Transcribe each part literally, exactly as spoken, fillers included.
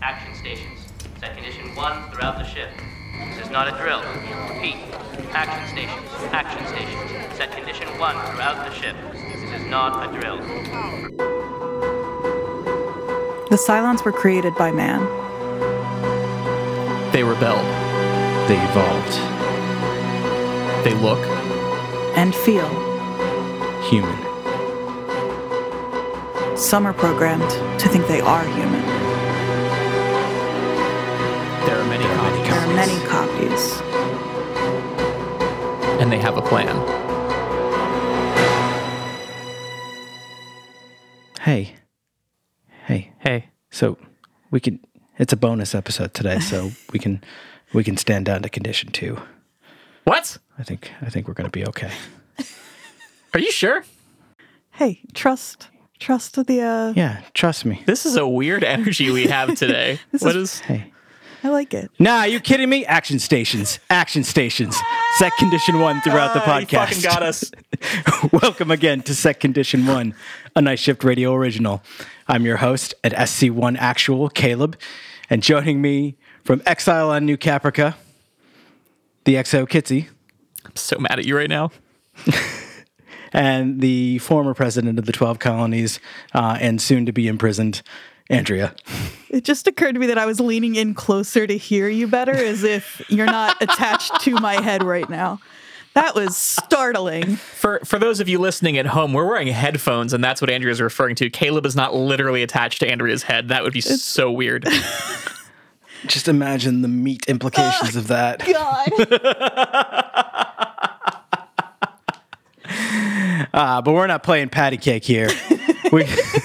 action stations. Set condition one throughout the ship. This is not a drill. Repeat. Action stations. Action stations. Set condition one throughout the ship. This is not a drill. The Cylons were created by man. They rebelled. They evolved. They look. And feel. Human. Some are programmed to think they are human. There are many copies. There are many copies. And they have a plan. Hey. Hey. Hey. So we can it's a bonus episode today, so we can we can stand down to condition two. What? I think I think we're gonna be okay. Are you sure? Hey, trust trust the uh Yeah, trust me. This is a weird energy we have today. What is, is Hey. I like it. Nah, are you kidding me? Action stations. Action stations. Set condition one throughout the Ah, podcast. you fucking got us. Welcome again to Set Condition One, a Night Shift Radio original. I'm your host at S C one Actual, Caleb, and joining me from exile on New Caprica, the X O Kitsy, I'm so mad at you right now. and the former president of the twelve colonies uh, and soon to be imprisoned, Andrea. It just occurred to me that I was leaning in closer to hear you better, as if you're not attached to my head right now. That was startling. For for those of you listening at home, we're wearing headphones, and that's what Andrea's referring to. Caleb is not literally attached to Andrea's head. That would be it's... so weird. Just imagine the meat implications oh, of that. God. uh, but we're not playing patty cake here. We...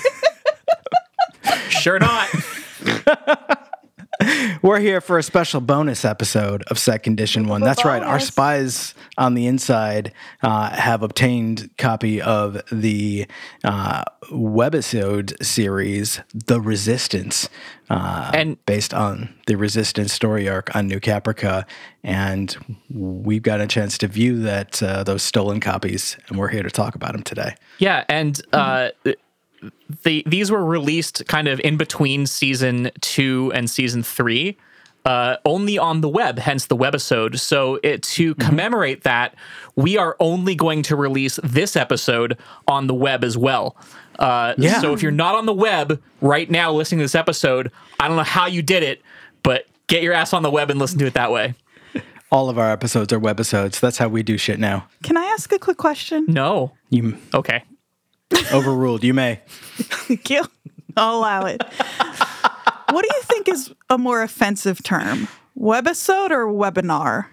Sure not. We're here for a special bonus episode of Set Condition One. That's right. Our spies on the inside uh, have obtained copy of the uh, webisode series, The Resistance, uh, and based on the Resistance story arc on New Caprica, and we've got a chance to view that uh, those stolen copies, and we're here to talk about them today. Yeah, and. Uh, They, these were released kind of in between season two and season three, uh, only on the web, hence the webisode. So it, to mm-hmm. commemorate that, we are only going to release this episode on the web as well. Uh, yeah. So if you're not on the web right now listening to this episode, I don't know how you did it, but get your ass on the web and listen to it that way. All of our episodes are webisodes. That's how we do shit now. Can I ask a quick question? No. You Okay. Overruled. You may. Thank you. I'll allow it. What do you think is a more offensive term? Webisode or webinar?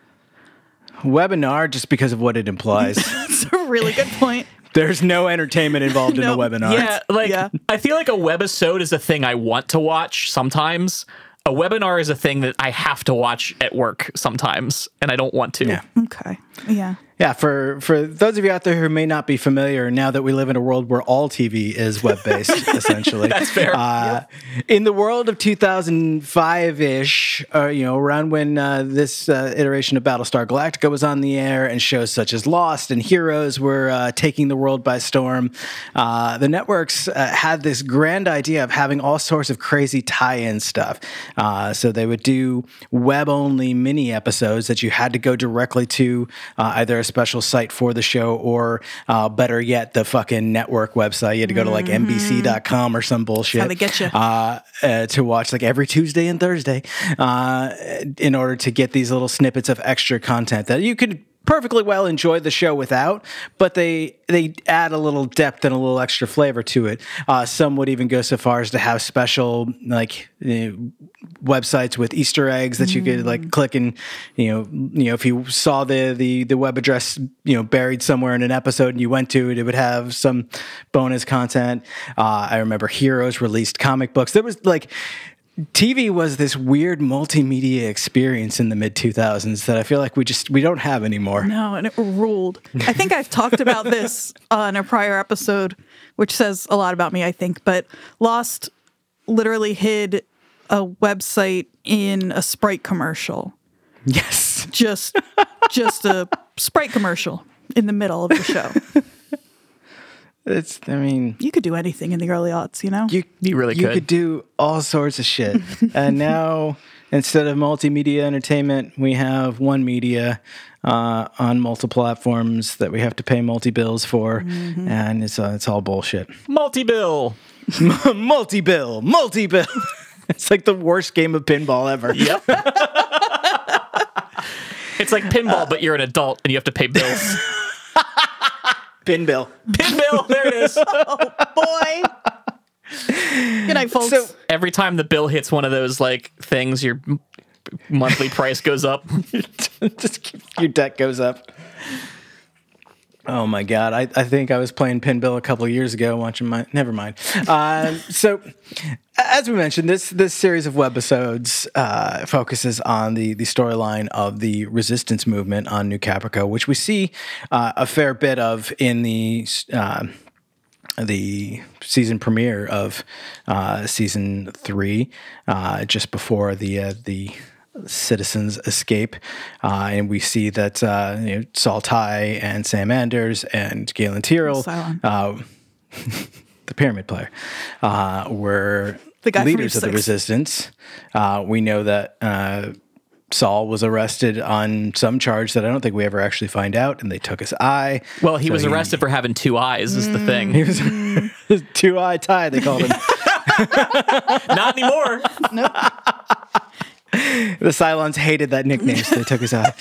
Webinar, just because of what it implies. That's a really good point. There's no entertainment involved no. in a webinar. Yeah, like, yeah. I feel like a webisode is a thing I want to watch sometimes. A webinar is a thing that I have to watch at work sometimes, and I don't want to. Yeah. Okay. Yeah. Yeah, for, for those of you out there who may not be familiar, now that we live in a world where all T V is web-based, essentially. That's fair. Uh, yep. In the world of two thousand five-ish, uh, you know, around when uh, this uh, iteration of Battlestar Galactica was on the air and shows such as Lost and Heroes were uh, taking the world by storm, uh, the networks uh, had this grand idea of having all sorts of crazy tie-in stuff. Uh, so they would do web-only mini episodes that you had to go directly to uh, either a special site for the show or uh, better yet, the fucking network website. You had to go to like N B C dot com or some bullshit. That's how they get you. Uh, uh, to watch like every Tuesday and Thursday uh, in order to get these little snippets of extra content that you could perfectly well enjoy the show without, but they they add a little depth and a little extra flavor to it. Uh, some would even go so far as to have special like you know, websites with Easter eggs that you could like click and you know you know if you saw the the the web address you know buried somewhere in an episode and you went to it, it would have some bonus content. Uh, I remember Heroes released comic books. There was like. T V was this weird multimedia experience in the mid two thousands that I feel like we just we don't have anymore. No, and it ruled. I think I've talked about this on a prior episode, which says a lot about me, I think, but Lost literally hid a website in a Sprite commercial. Yes. Just just a Sprite commercial in the middle of the show. It's, I mean, You could do anything in the early aughts, you know? you You really you could. could do all sorts of shit. And now, instead of multimedia entertainment, we have one media uh, on multiple platforms that we have to pay multi bills for, and it's uh, it's all bullshit. Multi-bill. multi bill, multi bill. It's like the worst game of pinball ever. Yep. It's like pinball, but you're an adult and you have to pay bills. Pin bill. Pin bill, there it is. Boy. Good night, folks. So- Every time the bill hits one of those like things, your m- monthly price goes up. Just keep, your debt goes up. Oh my god! I, I think I was playing Pinball a couple of years ago, watching my. Never mind. Um, so, as we mentioned, this this series of webisodes uh, focuses on the the storyline of the resistance movement on New Caprica, which we see uh, a fair bit of in the. Uh, the season premiere of uh, season three, uh, just before the uh, the citizens escape, uh, and we see that uh, you know, Saul Tigh and Sam Anders and Galen Tyrrell, Cylon. uh, the Pyramid Player, uh, were The guy from leaders Eve of the six. resistance. Uh, we know that. Uh, Saul was arrested on some charge that I don't think we ever actually find out, and they took his eye. Well, he So was arrested for having two eyes, is the thing. He was two-eye tie, they called him. Not anymore. The Cylons hated that nickname, so they took his eye.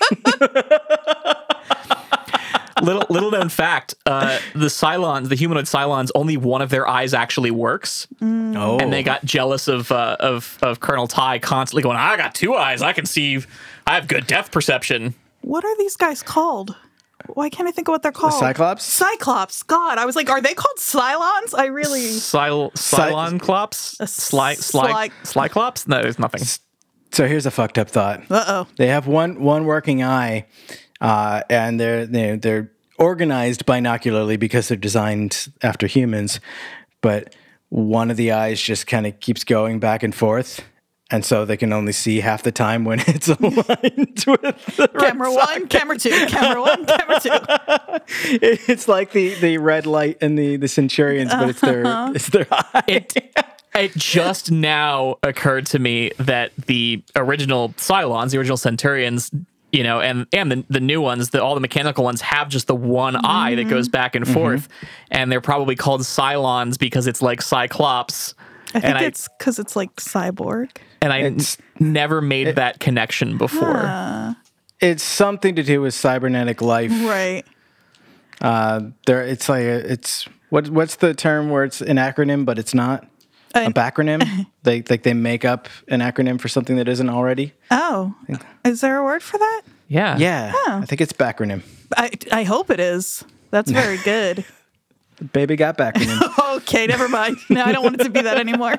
little little known fact, uh, the Cylons, the humanoid Cylons, only one of their eyes actually works. Oh, And they got jealous of uh, of of Colonel Tigh constantly going, I got two eyes. I can see. I have good depth perception. What are these guys called? Why can't I think of what they're called? Cyclops? Cyclops. God, I was like, are they called Cylons? I really. Cyl Cylon Clops? Sly Sly sly- Slyclops? No, there's nothing. So here's a fucked up thought. Uh oh. They have one one working eye, uh, and they're they're, they're organized binocularly because they're designed after humans, but one of the eyes just kind of keeps going back and forth, and so they can only see half the time when it's aligned with the Camera one, camera two, camera one, camera two. It's like the, the red light and the, the Centurions, but it's their it's their eye. It, it just now occurred to me that the original Cylons, the original Centurions, you know, and and the, the new ones, the, all the mechanical ones have just the one eye that goes back and forth, and they're probably called Cylons because it's like Cyclops. I think and it's because it's like cyborg. and I It's- n- never made that connection before. It's something to do with cybernetic life. Right. Uh, there, it's like a, it's what what's the term where it's an acronym but it's not a An- backronym? they like they make up an acronym for something that isn't already. Oh, is there a word for that? Yeah. Yeah, I think it's backronym. I, I hope it is. That's very good. Baby got backronym. Okay, never mind. No, I don't want it to be that anymore.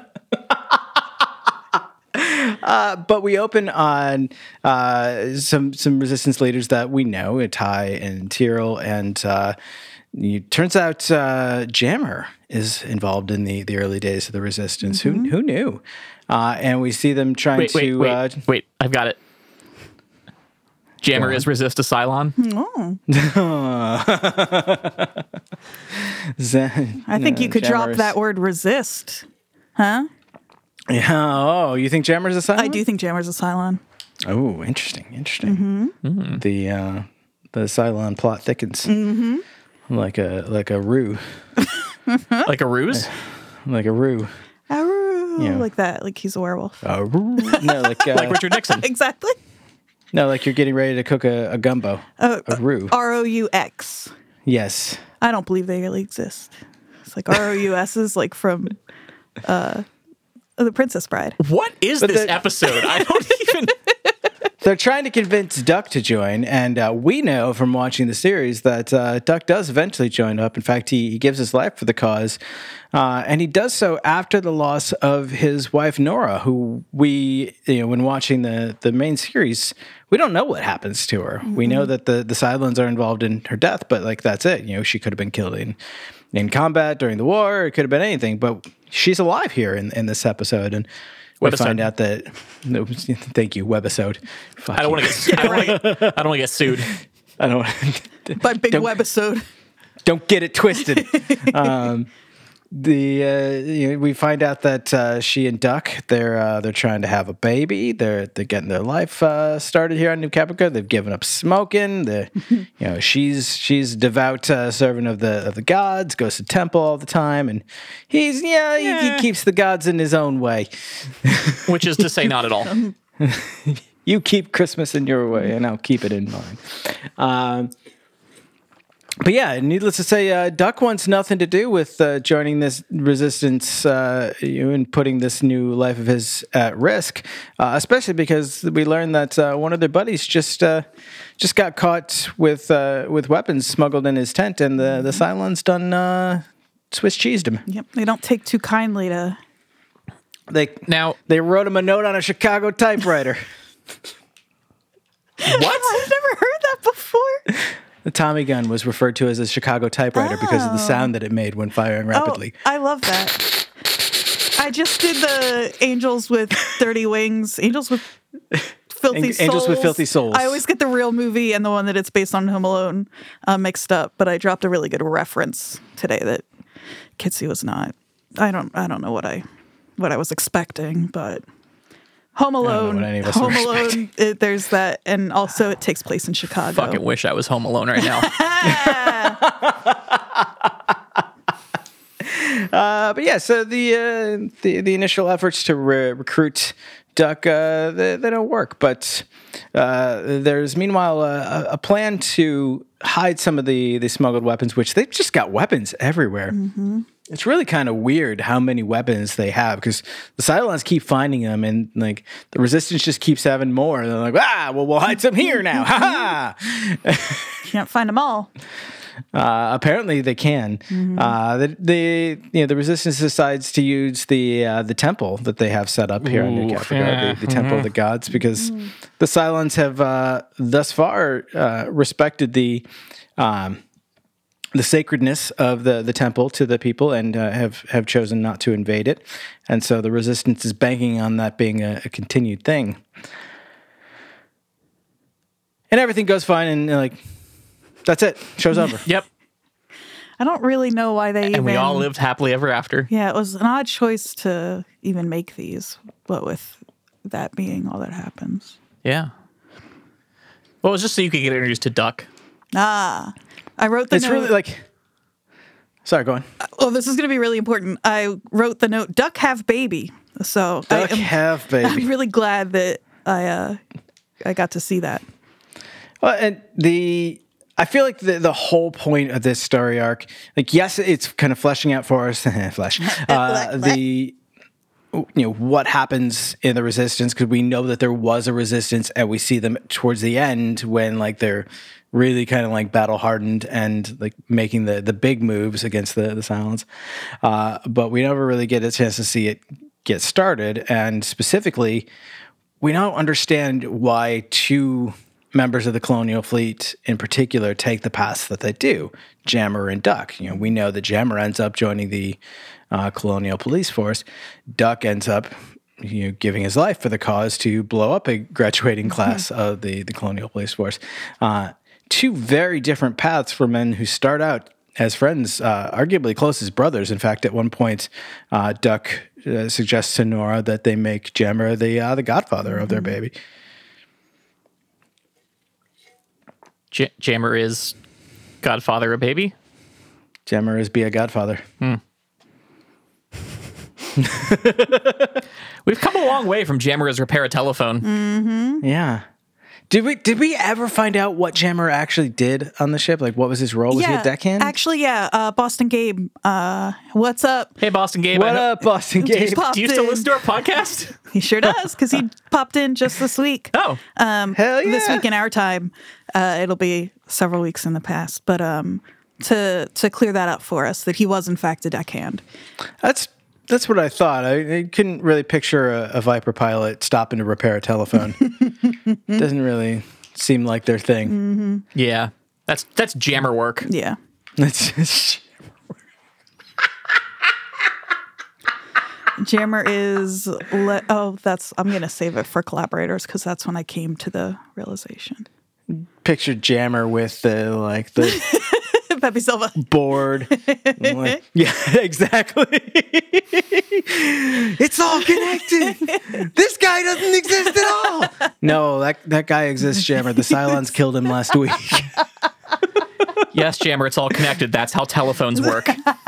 But we open on uh, some some resistance leaders that we know, Tigh and Tyrrell, and uh, it turns out uh, Jammer is involved in the, the early days of the resistance. Who who knew? Uh, and we see them trying Wait, wait, to. wait, Uh, wait. I've got it. Jammer is resist a Cylon. Zen- I think no, you could drop Jammer's- that word resist. Huh? Yeah. Oh, you think Jammer's a Cylon? I do think Jammer's a Cylon. Oh, interesting, interesting. The uh, the Cylon plot thickens. Mm-hmm. Like a like a rue, Like a ruse? like a rue. Aroo, Yeah. like that, like he's a werewolf. A rue. No, like uh, Like Richard Nixon. Exactly. no, like you're getting ready to cook a, a gumbo. Uh, a rue. R O U X. Yes. I don't believe they really exist. It's like R O U S is like from uh, The Princess Bride. What is But this the- episode? I don't even. They're trying to convince Duck to join, and uh, we know from watching the series that uh, Duck does eventually join up. In fact, he, he gives his life for the cause, uh, and he does so after the loss of his wife Nora, who we, you know, when watching the the main series, we don't know what happens to her. We know that the the Cylons are involved in her death, but like that's it. You know, she could have been killed in in combat during the war. It could have been anything, but she's alive here in in this episode, and. We Webisode. find out that. No, thank you, webisode. Fuck I don't you. want to get. I don't want to get. I don't want to get sued. I don't. By Big Don't- Webisode. Don't get it twisted. um, the uh, you know, we find out that uh, she and Duck they're uh, they're trying to have a baby. They're they're getting their life uh, started here on New Caprica. They've given up smoking. They you know she's she's devout uh, servant of the of the gods. Goes to temple all the time, and he's yeah, Yeah. He, he keeps the gods in his own way. Which is to say, not at all. You keep Christmas in your way, and I'll keep it in mine. Um, but yeah, needless to say, uh, Duck wants nothing to do with uh, joining this resistance uh, you know, and putting this new life of his at risk, uh, especially because we learned that uh, one of their buddies just uh, just got caught with uh, with weapons smuggled in his tent, and the the Cylons done uh, Swiss cheesed him. Yep, they don't take too kindly to. They Now, they wrote him a note on a Chicago typewriter. what? I've never heard that before. The Tommy gun was referred to as a Chicago typewriter because of the sound that it made when firing rapidly. Oh, I love that. I just did the Angels with Dirty Wings, Angels with Filthy Ang- Souls. Angels with Filthy Souls. I always get the real movie and the one that it's based on, Home Alone, uh, mixed up. But I dropped a really good reference today that Kitsy was not. I don't. I don't know what I what I was expecting, but Home know Alone. what any of us Home were Alone. It, there's that, and also it takes place in Chicago. Fucking wish I was home alone right now. Uh, but yeah, so the uh, the the initial efforts to re- recruit Duck uh, they, they don't work. But uh, there's meanwhile a, a plan to hide some of the the smuggled weapons, which they've just got weapons everywhere. Mm-hmm. It's really kind of weird how many weapons they have because the Cylons keep finding them, and like the Resistance just keeps having more. And they're like, ah, well, we'll hide some here now. Ha ha! Can't find them all. Uh, apparently, they can. Mm-hmm. Uh, the, the you know the Resistance decides to use the uh, the temple that they have set up here on New Ooh, Caprica, yeah. the, the Temple of the Gods, because the Cylons have uh, thus far uh, respected the. Um, the sacredness of the, the temple to the people and uh, have, have chosen not to invade it. And so the Resistance is banking on that being a, a continued thing. And everything goes fine, and like, that's it. Show's over. Yep. I don't really know why they And even. we all lived happily ever after. Yeah, it was an odd choice to even make these, but with that being all that happens. Yeah. Well, it was just so you could get introduced to Duck. Ah, I wrote the It's note. really like, sorry, go on. Oh, this is going to be really important. I wrote the note, Duck have baby. So Duck I am, have baby. I'm really glad that I uh, I got to see that. Well, and the I feel like the the whole point of this story arc, like yes, it's kind of fleshing out for us, flesh, uh, the you know what happens in the Resistance, because we know that there was a Resistance, and we see them towards the end when like they're really kind of like battle hardened and like making the the big moves against the the Cylons, uh, but we never really get a chance to see it get started, and specifically, we don't understand why two members of the Colonial Fleet in particular take the paths that they do, Jammer and Duck. You know, we know that Jammer ends up joining the uh, Colonial Police Force. Duck ends up, you know, giving his life for the cause to blow up a graduating class of the, the Colonial Police Force. Uh, two very different paths for men who start out as friends, uh, arguably close as brothers. In fact, at one point, uh, Duck uh, suggests to Nora that they make Jammer the uh, the godfather mm-hmm. of their baby. J- Jammer is godfather of baby? Jammer is be a godfather. Hmm. We've come a long way from Jammer as repair a telephone. Mm-hmm. Yeah. Did we did we ever find out what Jammer actually did on the ship? Like, what was his role? Was yeah, he a deckhand? Actually, yeah. Uh, Boston Gabe, uh, what's up? Hey, Boston Gabe. What I ho- up, Boston Gabe? popped Do you still in. listen to our podcast? He sure does, because he popped in just this week. Oh. Um, Hell yeah. This week in our time. Uh, it'll be several weeks in the past. But um, to to clear that up for us, that he was, in fact, a deckhand. That's that's what I thought. I, I couldn't really picture a, a Viper pilot stopping to repair a telephone. Doesn't really seem like their thing. Mm-hmm. Yeah. That's that's Jammer work. Yeah. It's just, Jammer is, le- oh, that's, I'm going to save it for collaborators, because that's when I came to the realization. picture Jammer with the like the Pepe Silva. bored. I'm like, yeah, exactly. It's all connected. This guy doesn't exist at all. No, that that guy exists, Jammer. The Cylons killed him last week. Yes, Jammer, it's all connected. That's how telephones work.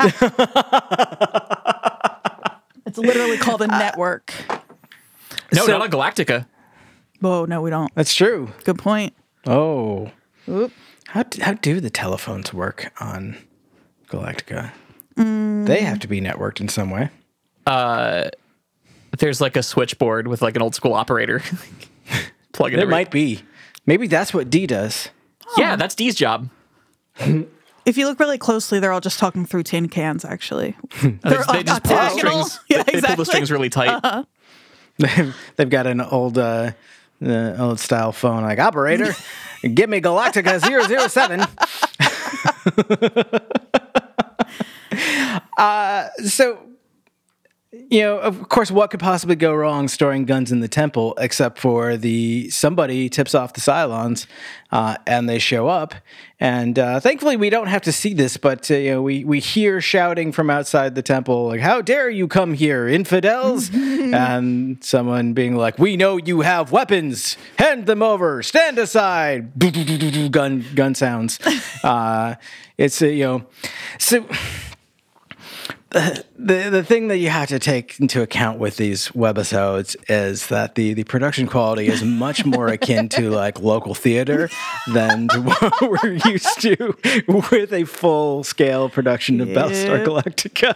It's literally called a network. No, So- not on Galactica. Oh, no, we don't. That's true. Good point. Oh, Oop. how d- how do the telephones work on Galactica? They have to be networked in some way. There's like a switchboard with like an old school operator. Plug it It in. might be. Maybe that's what D does. Yeah, that's Dee's job. If you look really closely, they're all just talking through tin cans, actually. They, They're they just pull the octagonal. strings. Yeah, they, they pull exactly. the strings really tight. Uh-huh. They've, they've got an old uh, uh, old style phone, like operator, give me Galactica zero zero seven. uh, so, you know, of course, what could possibly go wrong storing guns in the temple, except for the somebody tips off the Cylons, uh, and they show up. And uh, thankfully, we don't have to see this, but uh, you know, we we hear shouting from outside the temple, like, "How dare you come here, infidels!" And someone being like, "We know you have weapons. Hand them over. Stand aside." Gun gun sounds. Uh, it's uh, you know, so. The, the the thing that you have to take into account with these webisodes is that the, the production quality is much more akin to like local theater than to what we're used to with a full scale production of Battlestar Yeah. Galactica.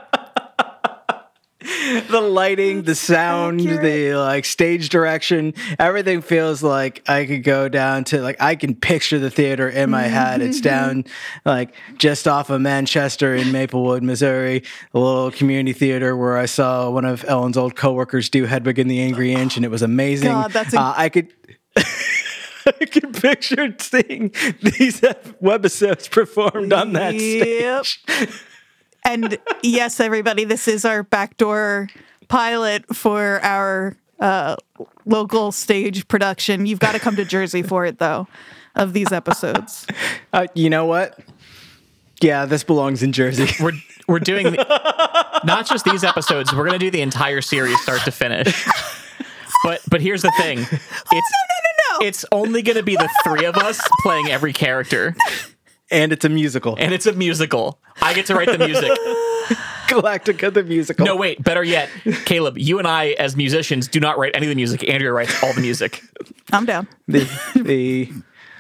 The lighting, the sound, accurate. the like stage direction, everything feels like I could go down to like I can picture the theater in my head. It's down like just off of Manchester in Maplewood, Missouri, a little community theater where I saw one of Ellen's old coworkers do Hedwig and the Angry Inch, and it was amazing. God, that's a- uh, I could. I can picture seeing these webisodes performed on that Yep. stage. And yes, everybody, this is our backdoor pilot for our uh, local stage production. You've got to come to Jersey for it, though, of these episodes. Uh, you know what? Yeah, this belongs in Jersey. We're we're doing the, not just these episodes. We're gonna do the entire series, start to finish. But but here's the thing. It's no, no, no, no. it's only gonna be the three of us playing every character, And it's a musical. and it's a musical. I get to write the music. Galactica the musical. No, wait. Better yet, Caleb, you and I, as musicians, do not write any of the music. Andrea writes all the music. I'm down. The the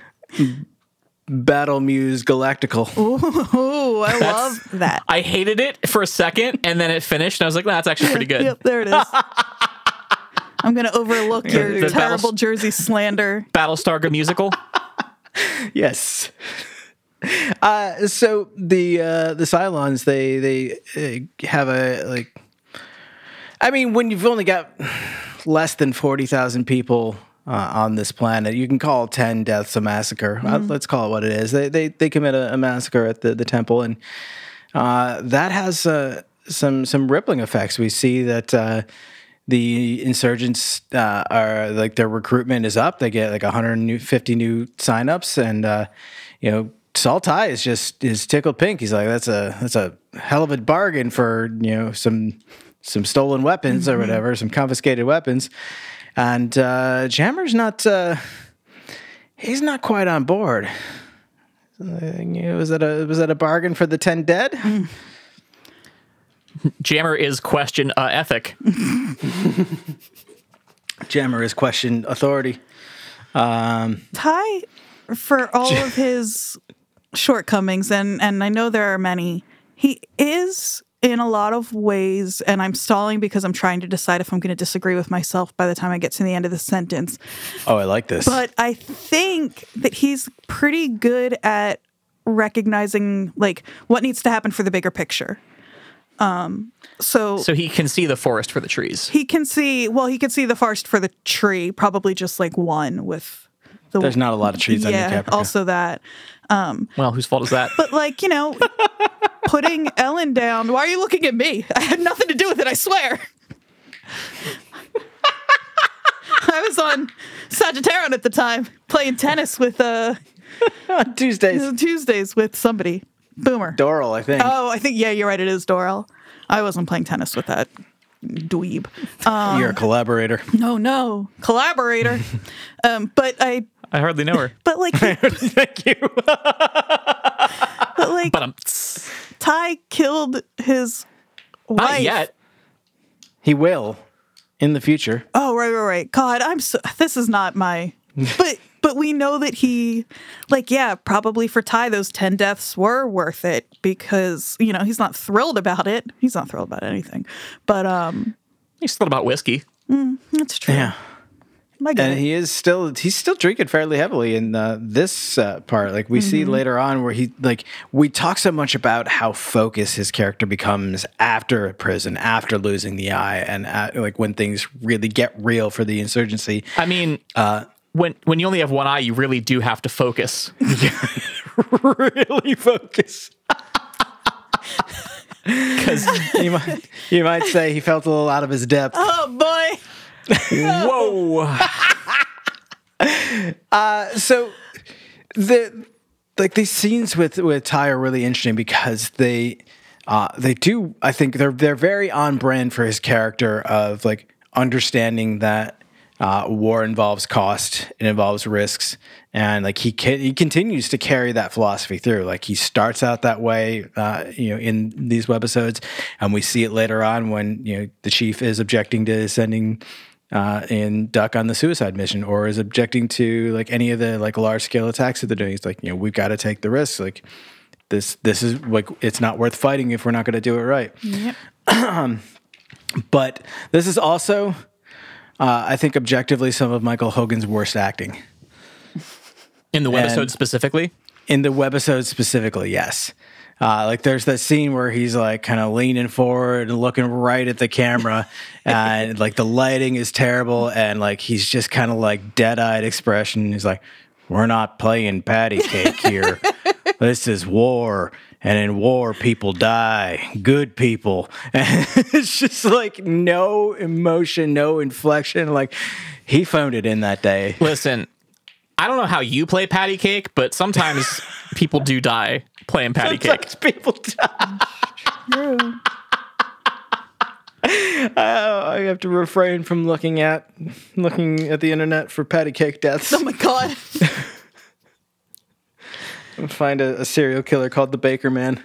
Battle Muse Galactical. Ooh, I love that. I hated it for a second, and then it finished, and I was like, nah, that's actually pretty good. Yep, there it is. I'm going to overlook your the terrible Battles- Jersey slander. Battlestar Go musical. Yes. Uh, so the uh, the Cylons, they they uh, have a like. I mean, when you've only got less than forty thousand people uh, on this planet, you can call ten deaths a massacre. Uh, let's call it what it is. They they they commit a, a massacre at the, the temple, and uh, that has uh, some some rippling effects. We see that. Uh, The insurgents uh, are like their recruitment is up. They get like one hundred fifty new signups, and uh, you know Saul Ty is just is tickled pink. He's like, that's a that's a hell of a bargain for you know some some stolen weapons Mm-hmm. or whatever, some confiscated weapons. And uh, Jammer's not uh, he's not quite on board. Uh, you know, was that a was that a bargain for the ten dead? Mm. Jammer is question uh, ethic. Jammer is question authority. Um, Ty, for all of his shortcomings, and, and I know there are many, he is in a lot of ways, and I'm stalling because I'm trying to decide if I'm going to disagree with myself by the time I get to the end of the sentence. oh, I like this. But I think that he's pretty good at recognizing like what needs to happen for the bigger picture. Um, so So he can see the forest for the trees. he can see, well, he can see the forest for the tree, probably just like one with the. There's not a lot of trees on New Yeah, Caprica. also that. Well, whose fault is that? But like, you know, putting Ellen down. Why are you looking at me? I had nothing to do with it, I swear. I was on Sagittarian at the time, playing tennis with uh On Tuesdays. Tuesdays with somebody. Boomer. Doral, I think. Oh, I think, yeah, you're right. It is Doral. I wasn't playing tennis with that dweeb. Um, You're a collaborator. no, no. Collaborator. um, but I, I hardly know her. but like, Thank you. but like, But um, Ty killed his wife. not yet. He will in the future. Oh, right, right, right. God, I'm so, this is not my, but, but we know that he, like, yeah, probably for Ty, those ten deaths were worth it because, you know, he's not thrilled about it. He's not thrilled about anything, but, um, He's thought about whiskey. that's true. Yeah. I get And it. he is still he's still drinking fairly heavily in uh, this uh, part. Like we see later on where he like we talk so much about how focused his character becomes after prison, after losing the eye, and uh, like when things really get real for the insurgency. I mean, uh, when when you only have one eye, you really do have to focus. Really focus. Because You might you might say he felt a little out of his depth. Oh, boy. whoa, So the like these scenes with with Ty are really interesting because they uh they do I think they're they're very on brand for his character of like understanding that uh war involves cost, it involves risks, and like he can, he continues to carry that philosophy through. Like he starts out that way uh you know in these webisodes, and we see it later on when you know the chief is objecting to sending uh, and Duck on the suicide mission, or is objecting to like any of the like large scale attacks that they're doing. He's like, you know, we've got to take the risks. Like this, this is like, it's not worth fighting if we're not going to do it right. Yep. But this is also, uh, I think objectively some of Michael Hogan's worst acting. in the webisode And- specifically. In the webisode specifically, yes. Uh, like there's that scene where he's like kind of leaning forward and looking right at the camera, and like the lighting is terrible, and like he's just kind of like dead-eyed expression. He's like, "We're not playing patty cake here. This is war, and in war people die. Good people." And it's just like no emotion, no inflection. Like he phoned it in that day. Listen, I don't know how you play patty cake, but sometimes people do die playing patty cake. Sometimes people die. True. Uh, I have to refrain from looking at looking at the internet for patty cake deaths. Oh, my God. Find a, a serial killer called the Baker Man.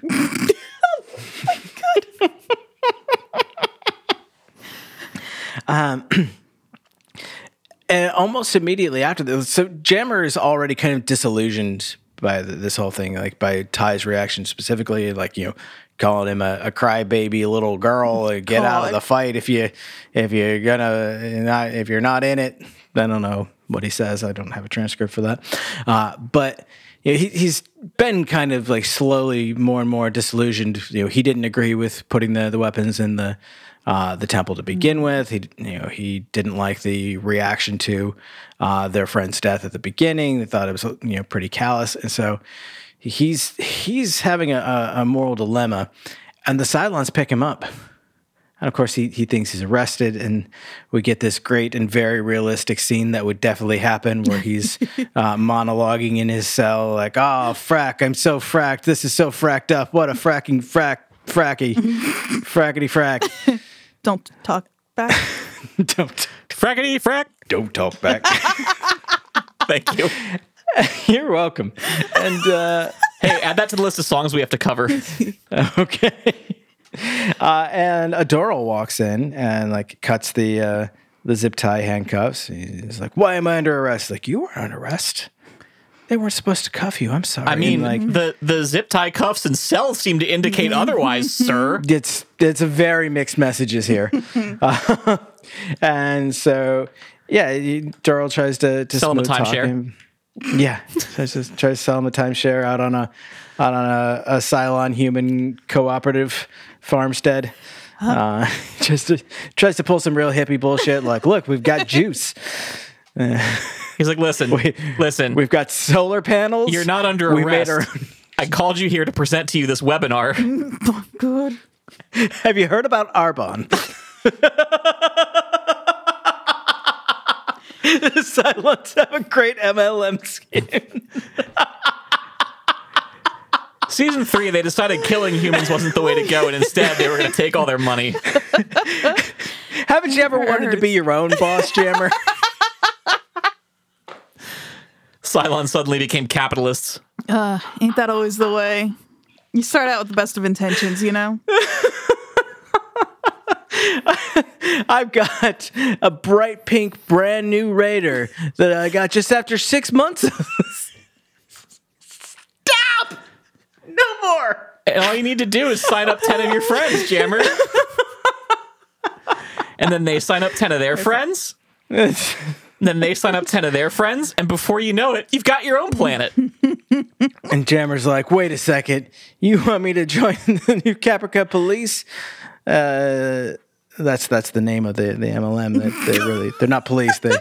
um, and almost immediately after this, so Jammer is already kind of disillusioned by the, this whole thing, like by Ty's reaction specifically, like you know, calling him a, a crybaby little girl. Like, get out of God. the fight if you if you're gonna not if you're not in it. I don't know what he says. I don't have a transcript for that, uh, but. You know, he, he's been kind of like slowly more and more disillusioned. You know, he didn't agree with putting the, the weapons in the uh, the temple to begin with. He, you know, he didn't like the reaction to uh, their friend's death at the beginning. They thought it was you know pretty callous, and so he's he's having a, a moral dilemma. And the Cylons pick him up. And of course, he, he thinks he's arrested, and we get this great and very realistic scene that would definitely happen where he's uh, monologuing in his cell, like, oh, frack, I'm so fracked. This is so fracked up. What a fracking frack, fracky, frackety frack. Don't talk back. don't, Frackety frack. don't talk back. Thank you. You're welcome. And, uh, Hey, add that to the list of songs we have to cover. okay. Uh, and Adoral walks in and like cuts the uh, the zip tie handcuffs. He's like, "Why am I under arrest?" Like, you weren't under arrest. They weren't supposed to cuff you. I'm sorry. I mean, And, like the, the zip tie cuffs and cells seem to indicate otherwise, sir. it's it's a very mixed messages here. uh, and so yeah, he- Adoral tries to to Sell him a smooth talk timeshare. him. Yeah, tries to tries to sell him a timeshare out on a out on a, a Cylon human cooperative farmstead. Uh, just to, tries to pull some real hippie bullshit. Like, look, we've got juice. He's like, listen, listen, We've got solar panels. you're not under we arrest. Made our own. I called you here to present to you this webinar. Good. Have you heard about Arbonne? The Cylons have a great M L M scheme. Season three, they decided killing humans wasn't the way to go, and instead they were going to take all their money. Haven't you ever wanted to be your own boss, Jammer? Cylons suddenly became capitalists. Uh, ain't that always the way? You start out with the best of intentions, you know? I've got a bright pink brand new Raider that I got just after six months of Stop! No more! And all you need to do is sign up ten of your friends, Jammer. And then they sign up ten of their friends. Then they sign up ten of their friends. And before you know it, you've got your own planet. And Jammer's like, wait a second. You want me to join the new Caprica police? Uh, that's that's the name of the, the M L M. That they really they're not police. They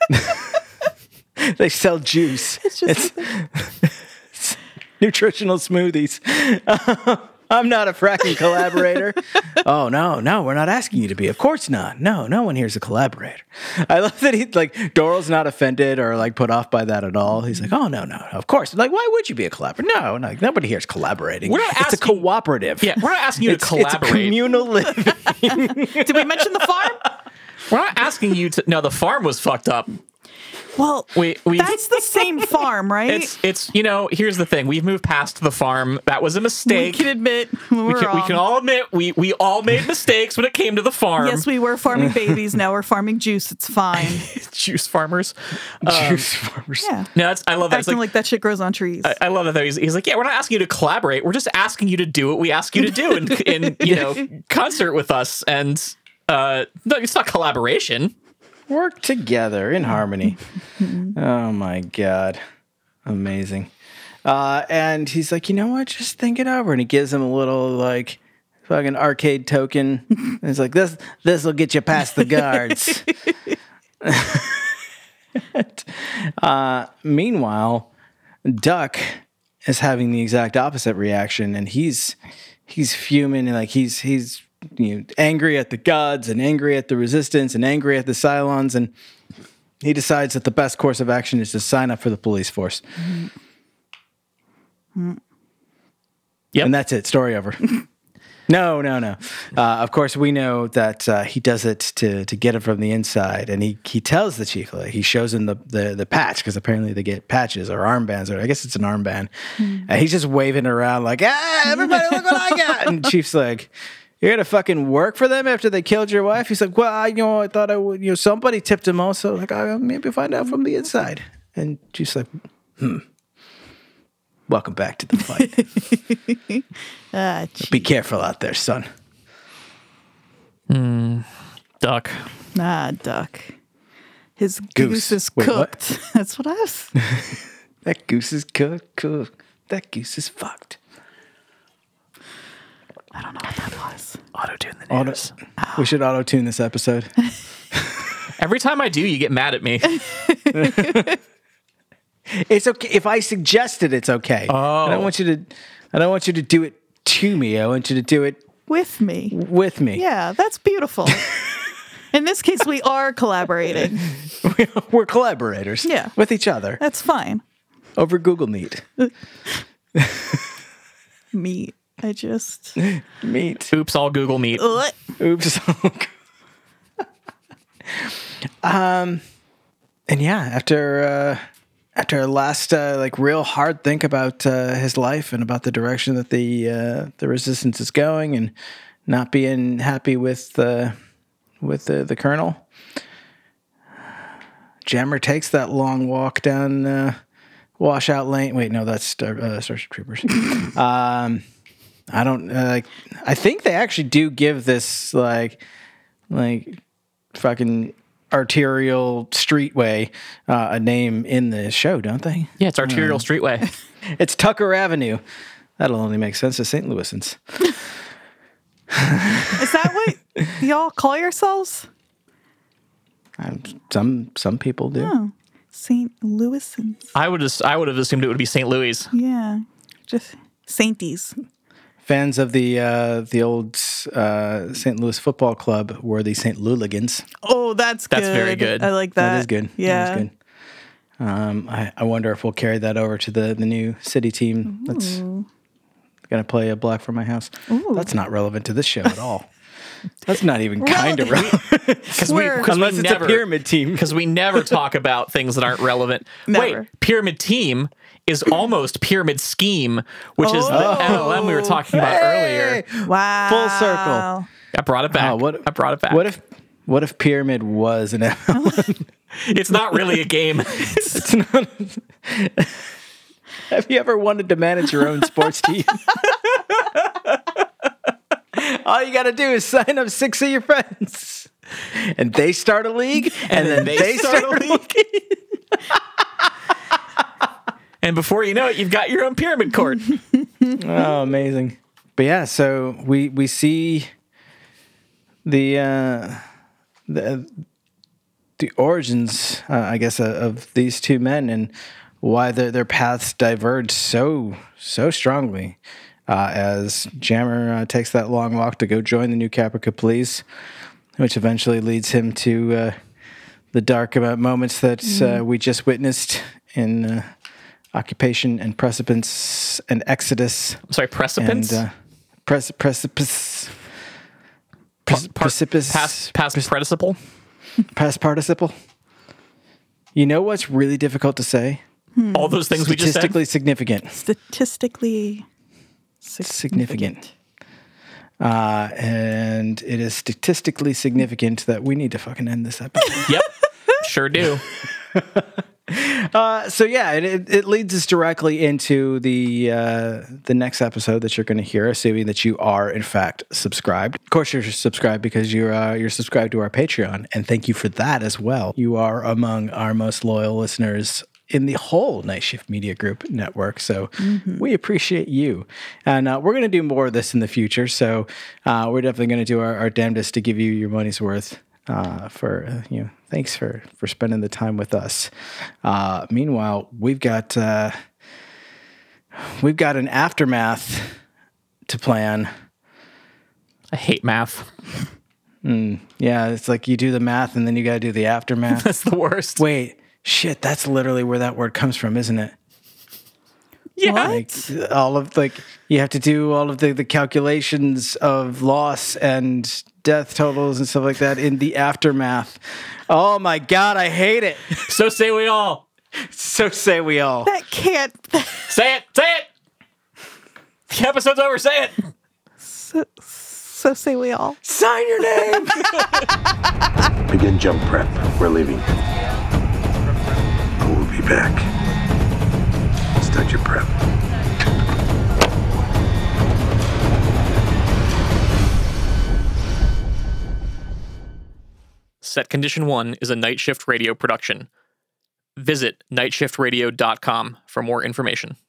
they sell juice. It's just It's nutritional smoothies. Uh, I'm not a fracking collaborator. Oh, no, no, we're not asking you to be. Of course not. No, no one here's a collaborator. I love that he, like, Doral's not offended or, like, put off by that at all. He's like, oh, no, no, of course. Like, why would you be a collaborator? No, no, nobody here's collaborating. We're not it's asking- a cooperative. Yeah, we're not asking you it's, to collaborate. It's a communal living. Did we mention the farm? We're not asking you to. No, the farm was fucked up. Well, We, we, that's the same farm, right? It's, it's, you know, here's the thing. We've moved past the farm. That was a we mistake. can admit we're We can, we wrong. can all admit we, we all made mistakes when it came to the farm. Yes, we were farming babies. Now we're farming juice. It's fine. Juice farmers. Juice farmers. Yeah. No, that's, I love that. It's Acting like, like, that shit grows on trees. I love that though. He's, he's like, yeah, we're not asking you to collaborate. We're just asking you to do what we ask you to do in, in you know, concert with us. And uh, no, it's not collaboration. Work together in harmony. Oh my God. Amazing. Uh, and he's like, you know what? Just think it over. And he gives him a little like fucking arcade token. And he's like, this this will get you past the guards. uh, meanwhile, Duck is having the exact opposite reaction, and he's he's fuming and like he's he's you know, angry at the gods and angry at the resistance and angry at the Cylons, and he decides that the best course of action is to sign up for the police force. Yep. And that's it. Story over. No, no, no. Uh, of course, we know that uh, he does it to to get it from the inside, and he he tells the chief. Like, he shows him the the, the patch because apparently they get patches or armbands, or I guess it's an armband. Mm. And he's just waving it around like, ah, everybody, look what I got! And Chief's like, you're gonna fucking work for them after they killed your wife? He's like, well, I, you know, I thought I would. You know, somebody tipped him also. Like, I maybe find out from the inside. And Chief's like, hmm. Welcome back to the fight. Ah, Be careful out there, son. Mm, Duck. ah, Duck. His Goose. goose, is Wait, what? cooked. That's what I was. That goose is cooked. Cooked. That goose is fucked. I don't know what that was. Auto-tune the Auto- news. we should auto tune this episode. Every time I do, you get mad at me. It's okay if I suggest it. It's okay. Oh. I don't want you to. I don't want you to do it to me. I want you to do it With me. with me. Yeah, that's beautiful. In this case, we are collaborating. We're collaborators. Yeah. With each other That's fine. over Google Meet. Me. I just. Meet. Oops, all Google Meet. Ugh. Oops. um, and yeah, after uh, after a last uh, like real hard think about uh, his life and about the direction that the uh, the resistance is going, and not being happy with uh, with the the colonel, Jammer takes that long walk down uh, Washout Lane. Wait, no, that's Star, uh, Starship Troopers. um, I don't uh, like. I think they actually do give this like like fucking arterial streetway uh, a name in the show, don't they? Yeah, it's Arterial Streetway. It's Tucker Avenue. That'll only make sense to Saint Louisans. Is that what y'all call yourselves? Um, some some people do. Oh, Saint Louisans. I would just, I would have assumed it would be Saint Louis. Yeah, just Sainties. Fans of the uh, the old uh, Saint Louis Football Club were the Saint Louligans. Oh, that's good. That's very good. I like that. That is good. Yeah. That is good. Um, I, I wonder if we'll carry that over to the, the new city team that's Gonna play a block from my house. That's not relevant to this show at all. That's not even kind of relevant. Because we, We're- 'cause we Unless it's never, a pyramid team. Because we never talk about things that aren't relevant. Never. Wait, pyramid team is almost pyramid scheme, which is the M L M we were talking about earlier. Wow. Full circle. I brought it back. Oh, what, I brought it back. What if what if pyramid was an M L M? It's not really a game. It's not. Have you ever wanted to manage your own sports team? All you got to do is sign up six of your friends, and they start a league, and, then, they, start, a league. And before you know it, you've got your own pyramid court. Oh, amazing! But yeah, so we we see the uh, the the origins, uh, I guess, uh, of these two men and why their their paths diverge so so strongly. Uh, as Jammer uh, takes that long walk to go join the New Caprica Police, which eventually leads him to uh, the dark about moments that uh, we just witnessed in uh, Occupation and Precipice and Exodus. I'm sorry, precipence? And uh, pres- precipice. Pres- Par- precipice. past past participle? Past participle. You know what's really difficult to say? All those things we just said? Statistically significant. Statistically Significant. Uh, and it is statistically significant that we need to fucking end this episode. Yep, sure do. Uh, so yeah, it, it, it leads us directly into the uh, the next episode that you're going to hear, assuming that you are in fact subscribed. Of course, you're subscribed because you're uh, you're subscribed to our Patreon, and thank you for that as well. You are among our most loyal listeners in the whole Night Shift Media Group network, so mm-hmm. we appreciate you. And uh, we're going to do more of this in the future, so uh, we're definitely going to do our, our damnedest to give you your money's worth. Uh, for uh, you know, thanks for for spending the time with us. Uh, meanwhile, we've got uh, we've got an aftermath to plan. I hate math. Mm, yeah, it's like you do the math and then you got to do the aftermath. That's the worst. Wait, shit, that's literally where that word comes from, isn't it? Yeah. Like all of like you have to do all of the, the calculations of loss and death totals and stuff like that in the aftermath. Oh my God, I hate it. So say we all. So say we all. That can't. Say it. Say it. The episode's over. Say it. So, so say we all. Sign your name. Begin jump prep. We're leaving. We'll be back. Start your prep. Set Condition one is a Night Shift Radio production. Visit night shift radio dot com for more information.